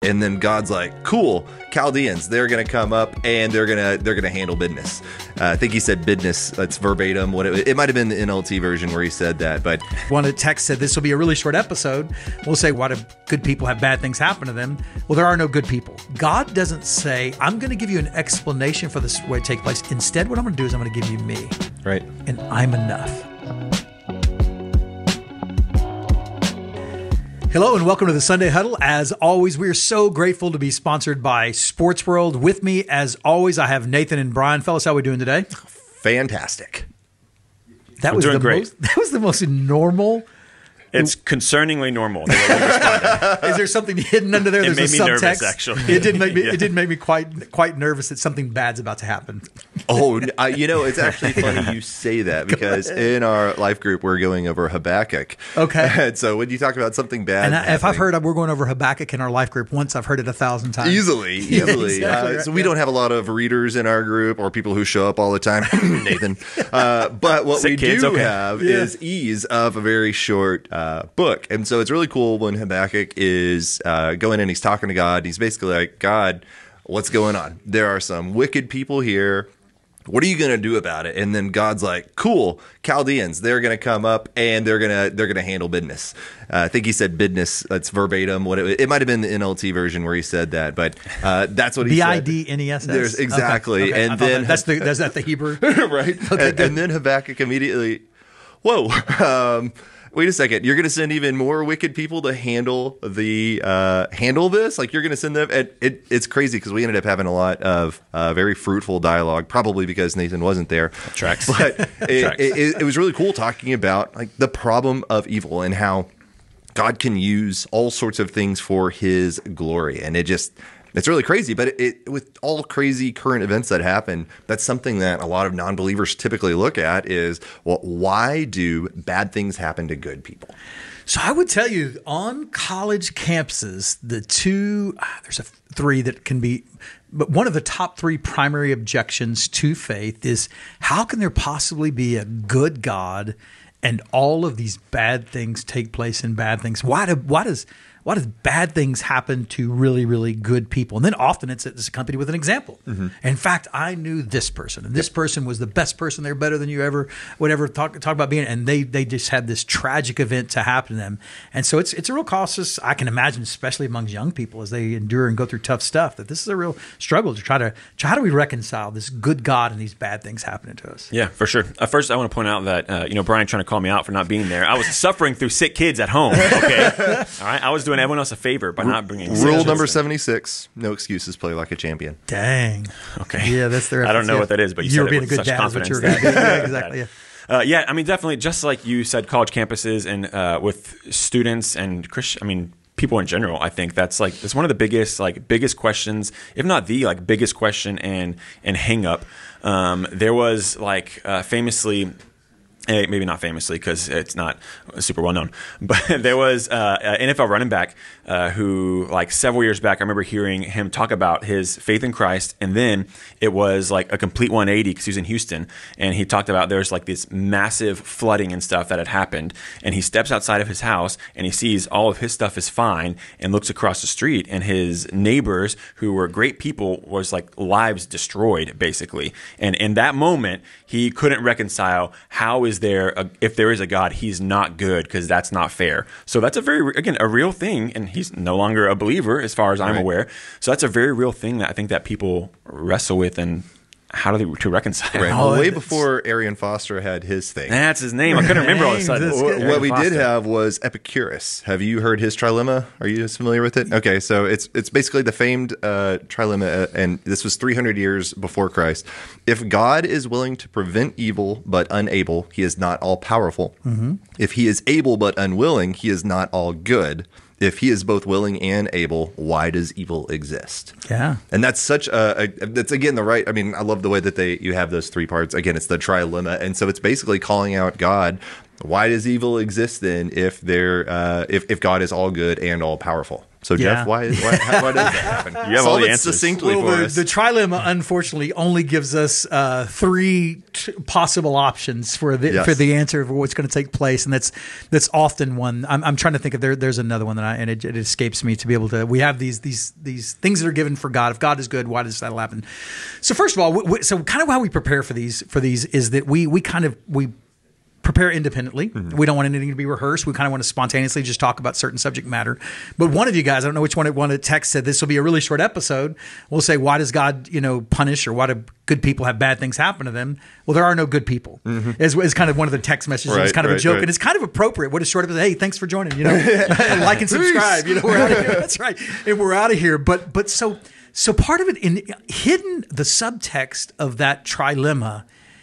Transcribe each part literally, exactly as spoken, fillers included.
and then God's like, cool, Chaldeans, they're going to come up and they're going to they're going to handle business. Uh, I think he said business. That's verbatim. What it, it might have been the N L T version where he said that. But one of the texts said this will be a really short episode. We'll say, why do good people have bad things happen to them? Well, there are no good people. God doesn't say, I'm going to give you an explanation for this way it takes place. Instead, what I'm going to do is I'm going to give you me. Right. And I'm enough. Hello and welcome to the Sunday Huddle. As always, we are so grateful to be sponsored by Sports World. With me, as always, I have Nathan and Brian. Fellas, how are we doing today? Fantastic. That I'm was doing the great. most. That was the most normal. It's concerningly normal. The way we responded. Is there something hidden under there? It There's made a me subtext. nervous, actually. It did make me. Yeah. It did make me quite quite nervous that something bad's about to happen. Oh, uh, you know, it's actually funny you say that because in our life group, we're going over Habakkuk. Okay. And so when you talk about something bad, And I, if I've happening- heard we're going over Habakkuk in our life group once, I've heard it a thousand times. Easily, easily. Exactly uh, so right, we yeah. don't have a lot of readers in our group or people who show up all the time, Nathan. Uh, but what Sick we kids, do okay. have Yeah. is ease of a very short uh, book. And so it's really cool when Habakkuk is uh, going in, he's talking to God. He's basically like, God, what's going on? There are some wicked people here. What are you going to do about it? And then God's like, cool, Chaldeans, they're going to come up and they're going to they're going to handle business. Uh, I think he said business. That's verbatim. What it, it might have been the N L T version where he said that, but uh, that's what he B said. I D N E S S. There's exactly. Okay, okay. I And thought then that- that's the that's that the Hebrew. right. Okay, and, good. and then Habakkuk immediately, whoa, um, wait a second. You're going to send even more wicked people to handle the uh, handle this? Like you're going to send them? And it, it's crazy because we ended up having a lot of uh, very fruitful dialogue, probably because Nathan wasn't there. Tracks. But it, Tracks. it, it, it was really cool talking about like the problem of evil and how God can use all sorts of things for his glory. And it just, it's really crazy. But it, it with all crazy current events that happen, that's something that a lot of non-believers typically look at is, well, why do bad things happen to good people? So I would tell you on college campuses, the two, ah, there's a three that can be, but one of the top three primary objections to faith is how can there possibly be a good God and all of these bad things take place in bad things? Why do, why does, why does bad things happen to really, really good people? And then often it's, it's accompanied with an example. Mm-hmm. In fact, I knew this person, and this person was the best person. They're better than you ever would ever talk talk about being. And they they just had this tragic event to happen to them. And so it's it's a real cautious. I can imagine, especially amongst young people as they endure and go through tough stuff, that this is a real struggle to try to try. How do we reconcile this good God and these bad things happening to us? Yeah, for sure. Uh, first, I want to point out that uh, you know Brian trying to call me out for not being there. I was suffering through sick kids at home. Okay, all right. I was doing everyone else a favor by not bringing sick Rule kids. number seventy-six, no excuses, play like a champion. Dang. Okay. Yeah, that's their. I don't know yeah. what that is, but you, you said were it being with a good such dad. Is what you were confidence. going to do. Yeah, exactly. Yeah. Uh, yeah, I mean, definitely. Just like you said, college campuses and uh, with students and Christian. I mean, people in general. I think that's like it's one of the biggest, like biggest questions, if not the like biggest question and and hang up. Um, there was like uh, famously. Eh, maybe not famously because it's not super well known, but there was uh, an N F L running back uh, who, like several years back, I remember hearing him talk about his faith in Christ, and then it was like a complete one eighty because he was in Houston, and he talked about there's like this massive flooding and stuff that had happened, and he steps outside of his house and he sees all of his stuff is fine, and looks across the street, and his neighbors, who were great people, was like lives destroyed basically, and in that moment he couldn't reconcile how is there a, if there is a God, he's not good because that's not fair. So that's a very, again, a real thing, and he's no longer a believer as far as I'm Right. aware. So that's a very real thing that I think that people wrestle with, and how do they to reconcile? Right. Oh, well, way it's- before Arian Foster had his thing. That's his name. I couldn't remember all of a sudden. Dang, this What guy- what we did Foster. have was Epicurus. Have you heard his trilemma? Are you familiar with it? Okay, so it's it's basically the famed uh, trilemma, uh, and this was three hundred years before Christ. If God is willing to prevent evil but unable, he is not all powerful. Mm-hmm. If he is able but unwilling, he is not all good. If he is both willing and able, why does evil exist? Yeah. And that's such a, a that's again the right. I mean, I love the way that they you have those three parts. Again, it's the trilemma, and so it's basically calling out God. Why does evil exist then if there uh, if if God is all good and all powerful? So Yeah. Jeff, why, why, how, why does that happen? You have all Solve the it answers. succinctly Well, for the, us. the trilemma, unfortunately, only gives us uh, three t- possible options for the Yes. for the answer of what's going to take place, and that's that's often one. I'm, I'm trying to think of there. There's another one that I and it, it escapes me to be able to. We have these these these things that are given for God. If God is good, why does that happen? So first of all, we, we, so kind of how we prepare for these for these is that we we kind of we. prepare independently. Mm-hmm. We don't want anything to be rehearsed. We kind of want to spontaneously just talk about certain subject matter. But one of you guys, I don't know which one, one of the texts said this will be a really short episode. We'll say, why does God, you know, punish, or why do good people have bad things happen to them? Well, there are no good people. Mm-hmm. Is, is kind of one of the text messages. Right, it's kind of right, a joke, right. and it's kind of appropriate. What is short episode? Hey, thanks for joining. You know, like and subscribe. You know, we're out of here. That's right, and we're out of here. But but so so part of it in hidden the subtext of that trilemma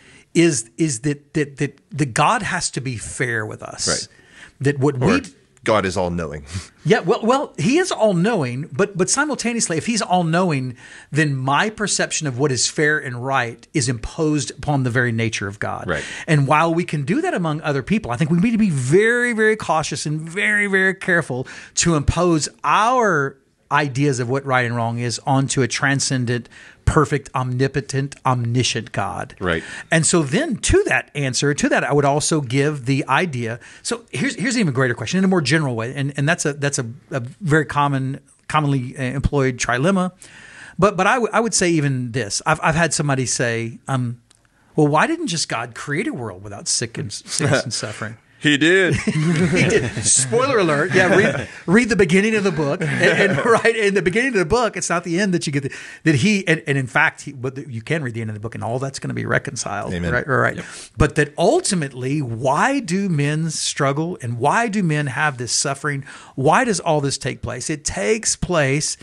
is is that that that that God has to be fair with us. Right. That what Or we God is all knowing. yeah well well he is all knowing, but but simultaneously, if he's all knowing, then my perception of what is fair and right is imposed upon the very nature of God. Right. And while we can do that among other people, I think we need to be very very cautious and very very careful to impose our ideas of what right and wrong is onto a transcendent, perfect, omnipotent, omniscient God. Right. And so then to that answer, to that, I would also give the idea. So here's here's an even greater question in a more general way, and and that's a that's a, a very common commonly employed trilemma. But but I, w- I would say even this. I've I've had somebody say, um, well, why didn't just God create a world without sick and, sickness and suffering? He did. He did. Spoiler alert. Yeah, read, read the beginning of the book. And, and right in the beginning of the book, it's not the end that you get the, that he and, and in fact, he, but you can read the end of the book, and all that's going to be reconciled. Amen. Right, right. Yep. But that ultimately, why do men struggle, and why do men have this suffering? Why does all this take place? It takes place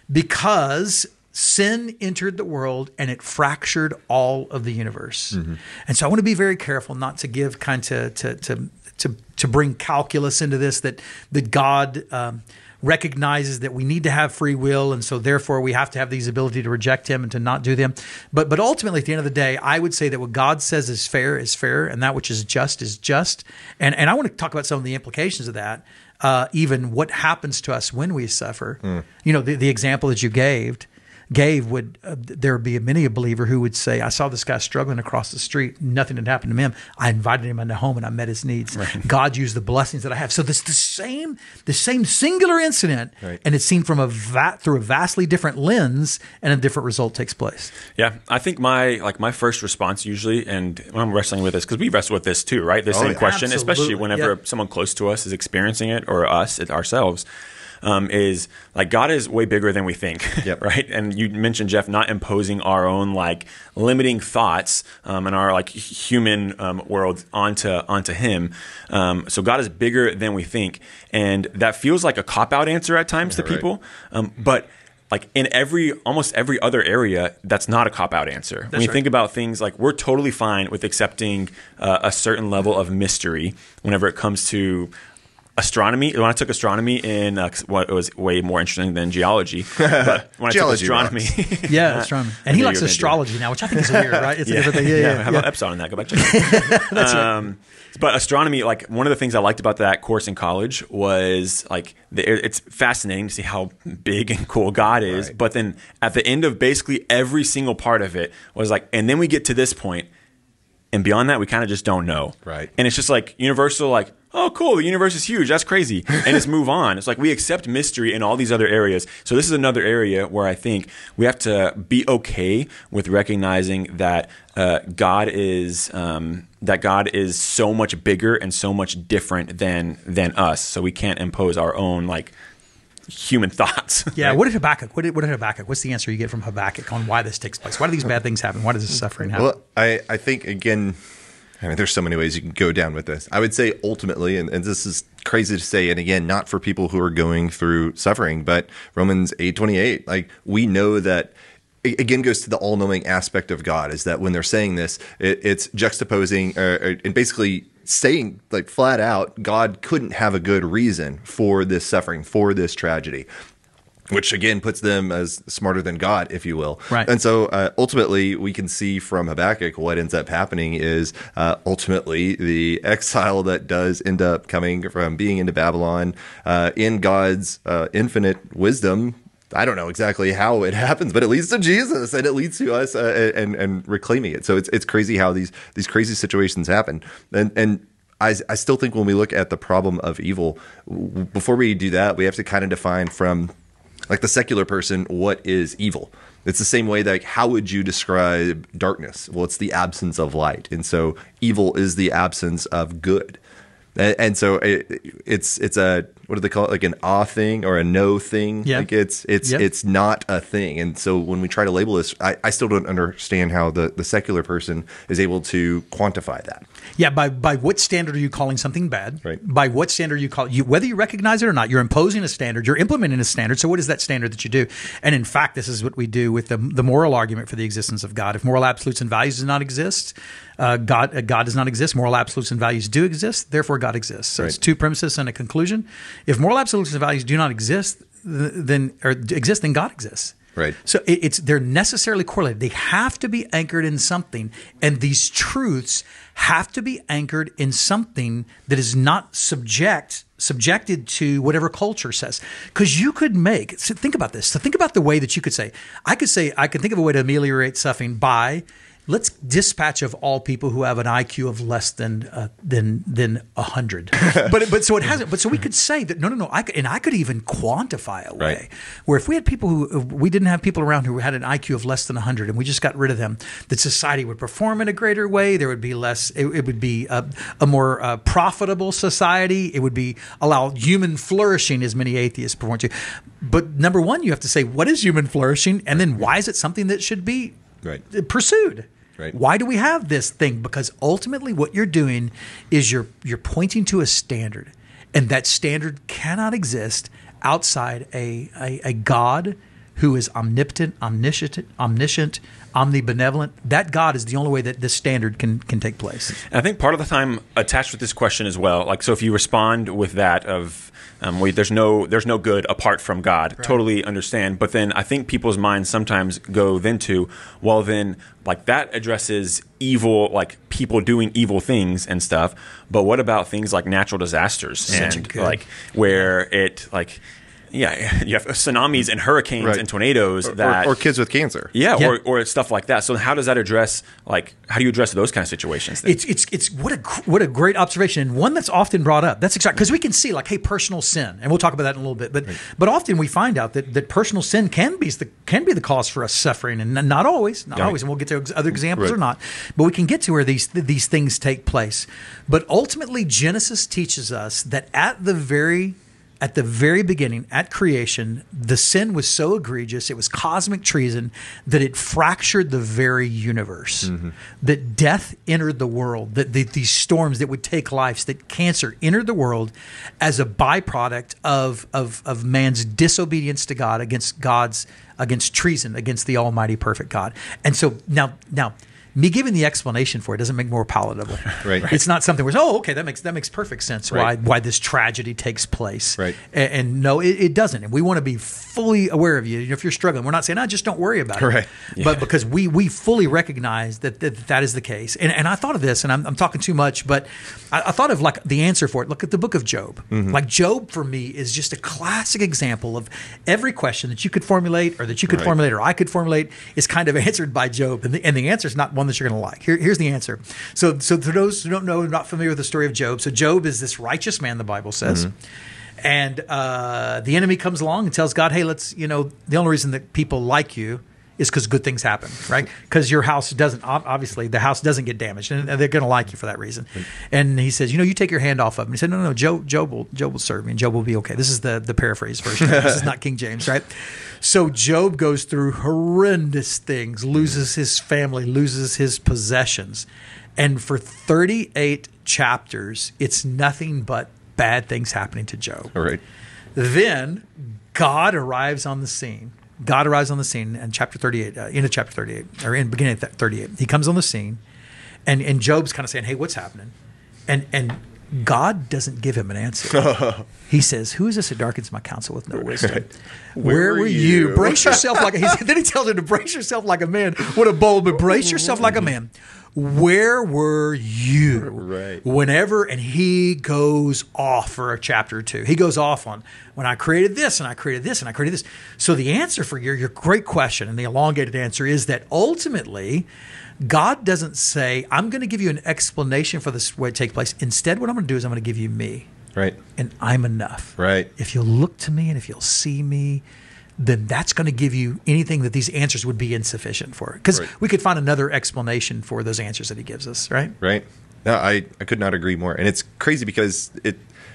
because sin entered the world and it fractured all of the universe. Mm-hmm. And so I want to be very careful not to give kind of to to to to bring calculus into this, that that God um, recognizes that we need to have free will, and so therefore we have to have these ability to reject him and to not do them. But but ultimately, at the end of the day, I would say that what God says is fair is fair, and that which is just is just. And and I want to talk about some of the implications of that. Uh, even what happens to us when we suffer. Mm. You know, the, the example that you gave. Gave would uh, there would be many a believer who would say, I saw this guy struggling across the street, nothing had happened to him. I invited him into home and I met his needs. Right. God used the blessings that I have. So this the same the same singular incident, right. And it's seen from a va- through a vastly different lens, and a different result takes place. Yeah, I think my like my first response usually, and when I'm wrestling with this, because we wrestle with this too, right? The oh, same yeah. question, Absolutely. especially whenever Yeah. someone close to us is experiencing it, or us it ourselves. Um, is like God is way bigger than we think, yep. right? And you mentioned, Jeff, not imposing our own like limiting thoughts um, in our like human um, world onto onto Him. Um, so God is bigger than we think, and that feels like a cop out answer at times yeah, to people, right. um, but. Like in every, almost every other area, that's not a cop-out answer. That's when you right. think about things like we're totally fine with accepting uh, a certain level of mystery whenever it comes to astronomy. When I took astronomy in uh, what was way more interesting than geology, but when I took Geology astronomy, Yeah, astronomy. And he knew likes you were gonna do astrology now, which I think is weird, right? It's yeah. a different thing. Yeah, yeah, yeah. How about Epsilon on that? Go back check it. That's um, right. But astronomy, like one of the things I liked about that course in college was like the, it's fascinating to see how big and cool God is. Right. But then at the end of basically every single part of it was like, and then we get to this point, and beyond that, we kind of just don't know. Right. And it's just like universal, like, oh, cool, the universe is huge. That's crazy. And just move on. It's like we accept mystery in all these other areas. So this is another area where I think we have to be okay with recognizing that uh, God is um, that God is so much bigger and so much different than than us. So we can't impose our own like human thoughts. Yeah. Right? What did Habakkuk? What did, what did Habakkuk? What's the answer you get from Habakkuk on why this takes place? Why do these bad things happen? Why does this suffering happen? Well, I, I think, again, I mean, there's so many ways you can go down with this. I would say ultimately, and, and this is crazy to say, and again, not for people who are going through suffering, but Romans eight twenty-eight, like we know that, it again goes to the all-knowing aspect of God, is that when they're saying this, it, it's juxtaposing uh, and basically saying like flat out, God couldn't have a good reason for this suffering, for this tragedy. which again puts them as smarter than God, if you will. Right. And so uh, ultimately, we can see from Habakkuk what ends up happening is uh, ultimately the exile that does end up coming from being into Babylon uh, in God's uh, infinite wisdom. I don't know exactly how it happens, but it leads to Jesus and it leads to us uh, and and reclaiming it. So it's it's crazy how these these crazy situations happen. And and I, I still think when we look at the problem of evil, w- before we do that, we have to kind of define from like the secular person what is evil. It's the same way that like, how would you describe darkness? Well, it's the absence of light, and so evil is the absence of good. And, and so it, it's it's a what do they call it? Like an ah thing or a no thing. Yeah. Like it's it's Yep. it's not a thing. And so when we try to label this, I, I still don't understand how the, the secular person is able to quantify that. Yeah, by by what standard are you calling something bad? Right. By what standard you call you whether you recognize it or not, you're imposing a standard, you're implementing a standard. So what is that standard that you do? And in fact, this is what we do with the the moral argument for the existence of God. If moral absolutes and values do not exist, uh, God uh, God does not exist. Moral absolutes and values do exist, therefore God exists. So Right. it's two premises and a conclusion. If moral absolutes and values do not exist, th- then or exist, then God exists. Right. So it, it's they're necessarily correlated. They have to be anchored in something, and these truths have to be anchored in something that is not subject subjected to whatever culture says. Because you could make so think about this. So think about the way that you could say. I could say I could think of a way to ameliorate suffering by. Let's dispatch of all people who have an I Q of less than uh, than than a hundred. but but so it hasn't. But so we could say that no no no. I could, and I could even quantify a way Right. where if we had people who we didn't have people around who had an I Q of less than a hundred, and we just got rid of them, that society would perform in a greater way. There would be less. It, it would be a, a more uh, profitable society. It would be allow human flourishing, as many atheists perform to. But number one, you have to say what is human flourishing, and then why is it something that should be Right. pursued? Right. Why do we have this thing? Because ultimately what you're doing is you're you're pointing to a standard, and that standard cannot exist outside a a, a God who is omnipotent, omniscient, omniscient, omnibenevolent. That God is the only way that this standard can can take place. And I think part of the time attached with this question as well, like so if you respond with that of um, where there's no there's no good apart from God, Right. totally understand. But then I think people's minds sometimes go then to, well then like that addresses evil, like people doing evil things and stuff. But what about things like natural disasters Such a and good- like where it like yeah you have tsunamis and hurricanes Right. and tornadoes Or, that or kids with cancer. yeah, Yeah. Or, or stuff like that. So how does that address like how do you address those kind of situations then? It's it's it's what a gr- what a great observation, and one that's often brought up. That's exactly because we can see like, hey, personal sin, and we'll talk about that in a little bit. But but often we find out that, that personal sin can be the can be the cause for us suffering, and not always, not Right. always. And we'll get to ex- other examples Right. or not. But we can get to where these these things take place. But ultimately, Genesis teaches us that at the very At the very beginning, at creation, the sin was so egregious, it was cosmic treason, that it fractured the very universe. That death entered the world, that the, these storms that would take lives, that cancer entered the world as a byproduct of, of, of man's disobedience to God against God's, against treason, against the almighty perfect God. And so now, now, me giving the explanation for it doesn't make it more palatable. Right. It's not something where, oh, okay, that makes that makes perfect sense. Right. Why why this tragedy takes place. Right. And, and no, it, it doesn't. And we want to be fully aware of you. You know, if you're struggling, we're not saying, no, just don't worry about it. Right. But because we we fully recognize that that, that is the case. And and I thought of this, and I'm, I'm talking too much, but I, I thought of like the answer for it. Look at the book of Job. Like Job for me is just a classic example of every question that you could formulate or that you could Right. formulate or I could formulate is kind of answered by Job. And the, and the answer is not one that you're going to like. Here, here's the answer. So, so for those who don't know, not familiar with the story of Job, so Job is this righteous man, the Bible says. And uh, the enemy comes along and tells God, hey, let's, you know, the only reason that people like you is because good things happen, right? Because your house doesn't, ob- obviously, the house doesn't get damaged, and they're going to like you for that reason. And he says, you know, you take your hand off of him. He said, no, no, no, Job, Job, will, Job will serve me, and Job will be okay. This is the, the paraphrase version. This is not King James, right? So Job goes through horrendous things, loses his family, loses his possessions. And for thirty-eight chapters, it's nothing but bad things happening to Job. All right. Then God arrives on the scene. God arrives on the scene in chapter thirty-eight, uh, into chapter thirty-eight, or in beginning of thirty-eight. He comes on the scene, and, and Job's kind of saying, hey, what's happening? And and God doesn't give him an answer. He says, "Who is this that darkens my counsel with no wisdom? Where, Where were were you? you? Brace yourself like a," he said, then he tells her to brace yourself like a man. What a bold, but brace yourself like a man. Where were you? Right. Whenever, and he goes off for a chapter or two. He goes off on when I created this and I created this and I created this. So the answer for your, your great question and the elongated answer is that ultimately God doesn't say, "I'm going to give you an explanation for this way to take place." Instead, what I'm going to do is I'm going to give you me. Right. And I'm enough. Right. If you'll look to me and if you'll see me, then that's going to give you anything that these answers would be insufficient for. Because Right. we could find another explanation for those answers that he gives us, right? Right. No, I, I could not agree more. And it's crazy because it,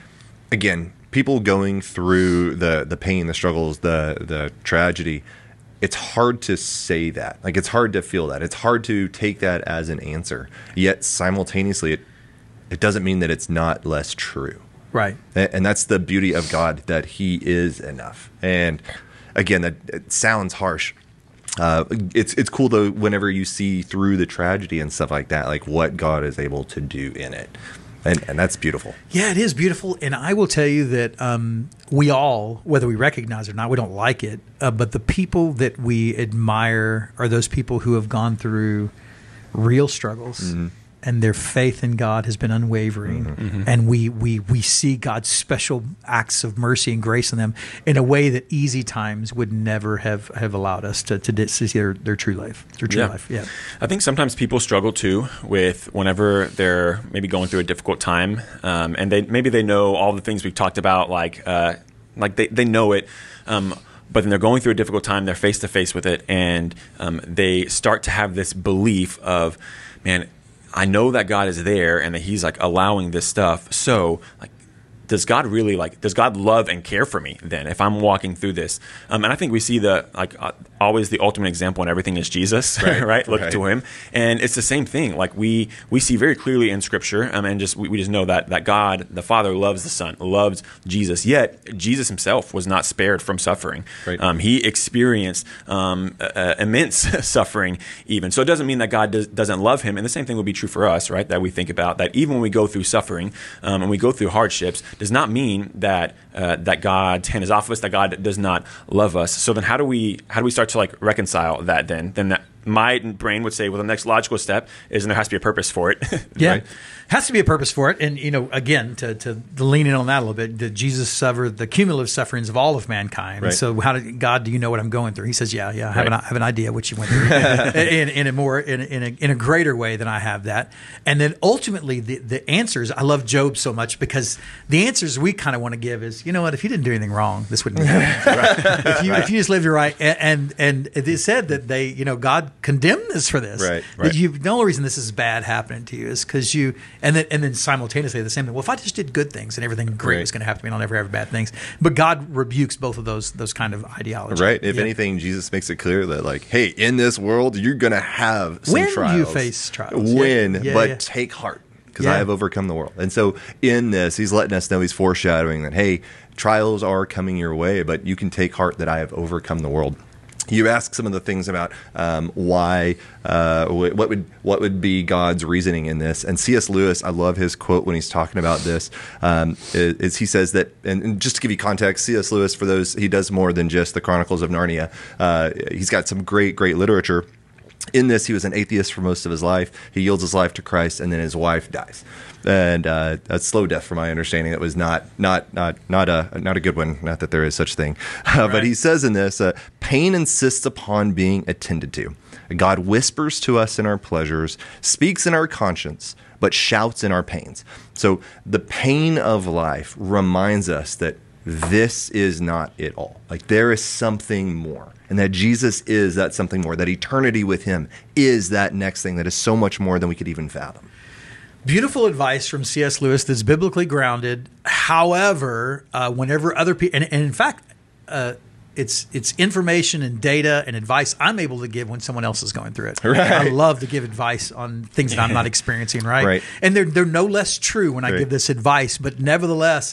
again, people going through the, the pain, the struggles, the, the tragedy, it's hard to say that. Like, it's hard to feel that. It's hard to take that as an answer. Yet simultaneously, it, it doesn't mean that it's not less true. Right. And, and that's the beauty of God, that he is enough. And again, that it sounds harsh. Uh, it's it's cool though whenever you see through the tragedy and stuff like that, like what God is able to do in it, and and that's beautiful. Yeah, it is beautiful, and I will tell you that um, we all, whether we recognize it or not, we don't like it, uh, but the people that we admire are those people who have gone through real struggles. Mm-hmm. And their faith in God has been unwavering, mm-hmm. and we, we we see God's special acts of mercy and grace in them in a way that easy times would never have, have allowed us to to see their, their true life, their true yeah. life. Yeah, I think sometimes people struggle too with whenever they're maybe going through a difficult time, um, and they maybe they know all the things we've talked about, like uh, like they they know it. Um, But then they're going through a difficult time, they're face to face with it, and um, they start to have this belief of, man, I know that God is there and that he's like allowing this stuff. So like, does God really like, does God love and care for me then if I'm walking through this? Um, and I think we see the, like uh, always the ultimate example in everything is Jesus, right? right? Look right. to him. And it's the same thing. Like we, we see very clearly in scripture, um, and just, we, we just know that, that God, the Father loves the Son, loves Jesus. Yet Jesus himself was not spared from suffering. Right. Um, he experienced um, uh, immense suffering even. So it doesn't mean that God does, doesn't love him. And the same thing would be true for us, right? That we think about that even when we go through suffering um, and we go through hardships, does not mean that uh, that God's hand is off of us, that God does not love us. So then how do we how do we start to like reconcile that then? Then that my brain would say, well, the next logical step is, and there has to be a purpose for it. yeah, right? Has to be a purpose for it. And, you know, again, to, to, to lean in on that a little bit, that Jesus suffered the cumulative sufferings of all of mankind. Right. So how did God, do you know what I'm going through? He says, yeah, yeah, I have, Right. an, I have an idea what you went through in, in a more, in a, in, a, in a greater way than I have that. And then ultimately the, the answers, I love Job so much because the answers we kind of want to give is, you know what, if you didn't do anything wrong, this wouldn't be happening. right. If you, right. if you just lived it right. And, and, and it said that they, you know, God condemned us for this. Right, That right. you, the only reason this is bad happening to you is because you, and then, and then simultaneously the same thing. Well, if I just did good things and everything great Right. was going to happen to me, and I'll never have bad things. But God rebukes both of those those kind of ideologies. Right. If Yeah. anything, Jesus makes it clear that, like, hey, in this world, you're going to have some When trials. you face trials. When, Yeah, yeah, but yeah. take heart, because Yeah. I have overcome the world. And so in this, he's letting us know, he's foreshadowing that, hey, trials are coming your way, but you can take heart that I have overcome the world. You ask some of the things about um, why, uh, wh- what would what would be God's reasoning in this. And C S Lewis, I love his quote when he's talking about this. Um, is, is he says that, and, and just to give you context, C S Lewis, for those, he does more than just the Chronicles of Narnia. Uh, he's got some great, great literature. In this, he was an atheist for most of his life. He yields his life to Christ, and then his wife dies, and uh, a slow death, from my understanding. That was not not not not a not a good one. Not that there is such thing, uh, Right. but he says in this, uh, pain insists upon being attended to. God whispers to us in our pleasures, speaks in our conscience, but shouts in our pains. So the pain of life reminds us that this is not it all. Like, there is something more. And that Jesus is that something more. That eternity with him is that next thing that is so much more than we could even fathom. Beautiful advice from C S Lewis that's biblically grounded. However, uh, whenever other people, and, and in fact, uh, it's it's information and data and advice I'm able to give when someone else is going through it. Right. I love to give advice on things that I'm not experiencing, right? Right. And they're they're no less true when I Right. give this advice, but nevertheless,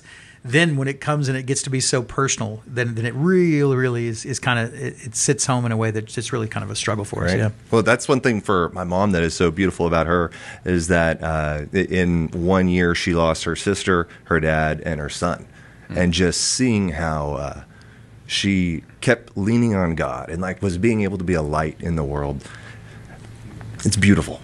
then when it comes and it gets to be so personal, then then it really, really is, is kind of, it, it sits home in a way that's just really kind of a struggle for us. Right. Yeah. Well, that's one thing for my mom that is so beautiful about her is that uh, in one year she lost her sister, her dad, and her son. Mm. And just seeing how uh, she kept leaning on God and like was being able to be a light in the world. It's beautiful.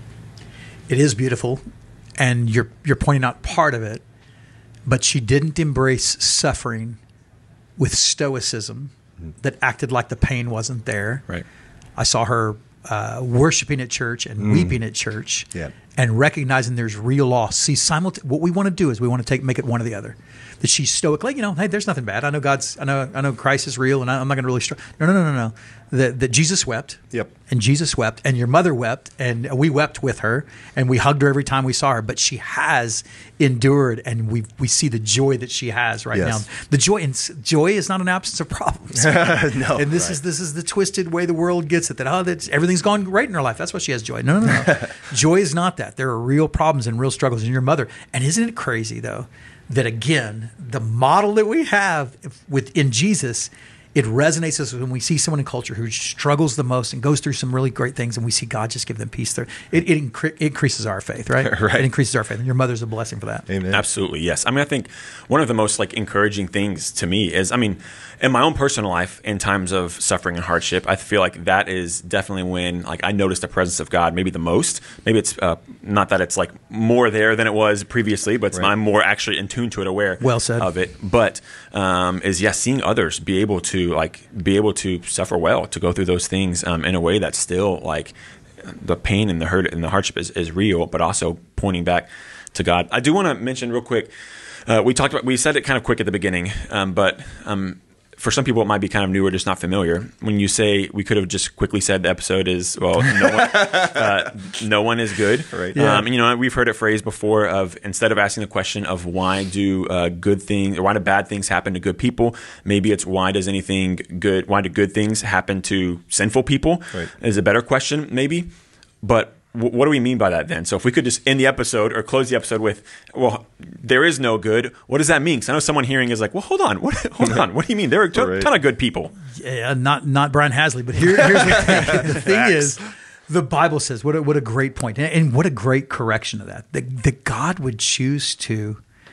It is beautiful. And you're you're pointing out part of it, but she didn't embrace suffering with stoicism that acted like the pain wasn't there. Right. I saw her uh, worshiping at church and mm. weeping at church, yeah. and recognizing there's real loss. See, simulta- what we want to do is we want to take make it one or the other. That she's stoic, like, you know, hey, there's nothing bad. I know God's, I know, I know Christ is real, and I, I'm not going to really struggle. No, no, no, no, no. That, that Jesus wept. Yep. And Jesus wept, and your mother wept, and we wept with her, and we hugged her every time we saw her. But she has endured, and we we see the joy that she has right yes. now. The joy, and joy is not an absence of problems. no. And this right. is this is the twisted way the world gets it. That oh, that's everything's gone great in her life. That's why she has joy. No, no, no. no. Joy is not that. There are real problems and real struggles in your mother. And isn't it crazy though? That again, the model that we have within Jesus, it resonates us when we see someone in culture who struggles the most and goes through some really great things, and we see God just give them peace there. It, it, incre- it increases our faith, right? right? It increases our faith, and your mother's a blessing for that. Amen. Absolutely, yes. I mean, I think one of the most like encouraging things to me is, I mean, in my own personal life, in times of suffering and hardship, I feel like that is definitely when like I notice the presence of God maybe the most. Maybe it's uh, not that it's like more there than it was previously, but it's, right. I'm more actually in tune to it, aware well said. of it. But um, is yes, seeing others be able to like be able to suffer well, to go through those things um, in a way that's still like the pain and the hurt and the hardship is, is real, but also pointing back to God. I do want to mention real quick. Uh, we talked about we said it kind of quick at the beginning, um, but. Um, For some people, it might be kind of new or just not familiar. When you say, we could have just quickly said the episode is, well, no one, uh, no one is good. Right. Yeah. Yeah. Um, and, you know, we've heard it phrased before of instead of asking the question of why do uh, good things or why do bad things happen to good people, maybe it's why does anything good, why do good things happen to sinful people right. is a better question maybe. But what do we mean by that then? So if we could just end the episode or close the episode with, well, there is no good. What does that mean? Because I know someone hearing is like, well, hold on. What, hold on. What do you mean? There are a ton, right. ton of good people. Yeah, not not Brian Hasley, but here, here's the thing. The thing is, the Bible says, what a, what a great point, and, and what a great correction of that, that, that God would choose to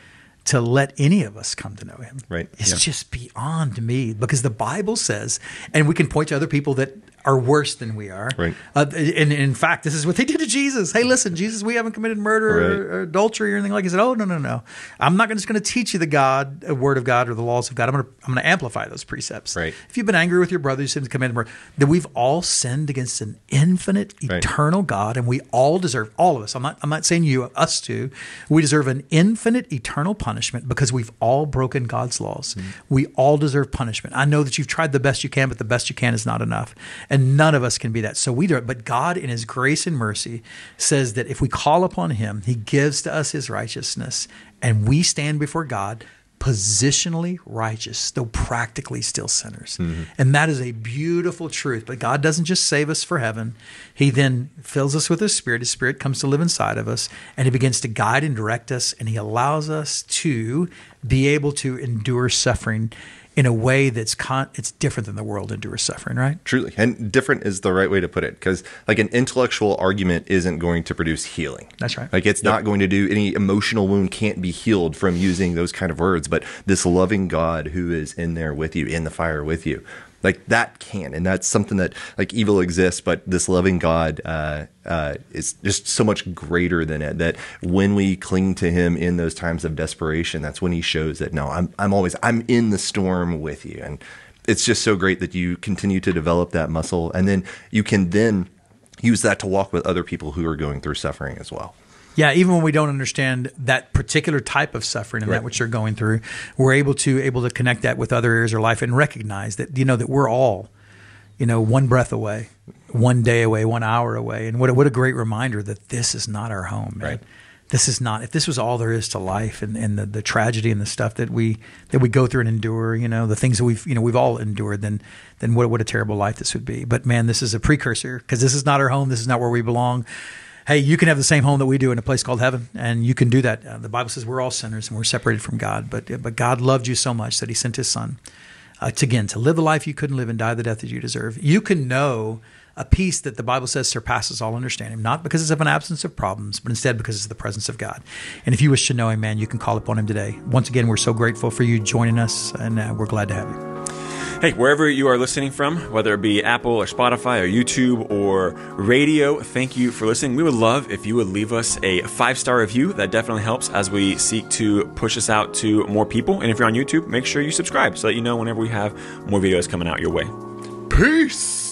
to let any of us come to know him. Right. It's Yeah. just beyond me, because the Bible says, and we can point to other people that are worse than we are. Right. Uh, and, and in fact, this is what they did to Jesus. Hey, listen, Jesus, we haven't committed murder Right. or, or adultery or anything like that. He said, oh, no, no, no. I'm not just going to teach you the God, a word of God or the laws of God. I'm going to I'm going to amplify those precepts. Right. If you've been angry with your brother, you sinned, committed murder, that we've all sinned against an infinite, Right. eternal God, and we all deserve, all of us, I'm not, I'm not saying you, us two, we deserve an infinite, eternal punishment because we've all broken God's laws. Mm-hmm. We all deserve punishment. I know that you've tried the best you can, but the best you can is not enough. And none of us can be that. So we do it. But God, in his grace and mercy, says that if we call upon him, he gives to us his righteousness, and we stand before God positionally righteous, though practically still sinners. Mm-hmm. And that is a beautiful truth. But God doesn't just save us for heaven. He then fills us with his Spirit. His Spirit comes to live inside of us, and he begins to guide and direct us, and he allows us to be able to endure suffering in a way that's con- it's different than the world endures suffering, right? Truly. And different is the right way to put it, because like an intellectual argument isn't going to produce healing. That's right. Like it's yep. not going to do any emotional wound can't be healed from using those kind of words, but this loving God who is in there with you, in the fire with you, like that can. And that's something that like evil exists, but this loving God uh, uh, is just so much greater than it, that when we cling to him in those times of desperation, that's when he shows that, no, I'm, I'm always, I'm in the storm with you. And it's just so great that you continue to develop that muscle. And then you can then use that to walk with other people who are going through suffering as well. Yeah, even when we don't understand that particular type of suffering and right. that which they're going through, we're able to able to connect that with other areas of life and recognize that, you know, that we're all, you know, one breath away, one day away, one hour away. And what a, what a great reminder that this is not our home, man. Right. This is not, if this was all there is to life and, and the, the tragedy and the stuff that we that we go through and endure, you know, the things that we've, you know, we've all endured, then then what what a terrible life this would be. But man, this is a precursor, because this is not our home. This is not where we belong. hey, you can have the same home that we do in a place called heaven, and you can do that. Uh, the Bible says we're all sinners and we're separated from God, but but God loved you so much that he sent his son uh, to, again, to live the life you couldn't live and die the death that you deserve. You can know a peace that the Bible says surpasses all understanding, not because it's of an absence of problems, but instead because it's the presence of God. And if you wish to know him, man, you can call upon him today. Once again, we're so grateful for you joining us, and uh, we're glad to have you. Hey, wherever you are listening from, whether it be Apple or Spotify or YouTube or radio, thank you for listening. We would love if you would leave us a five-star review. That definitely helps as we seek to push us out to more people. And if you're on YouTube, make sure you subscribe so that you know whenever we have more videos coming out your way. Peace.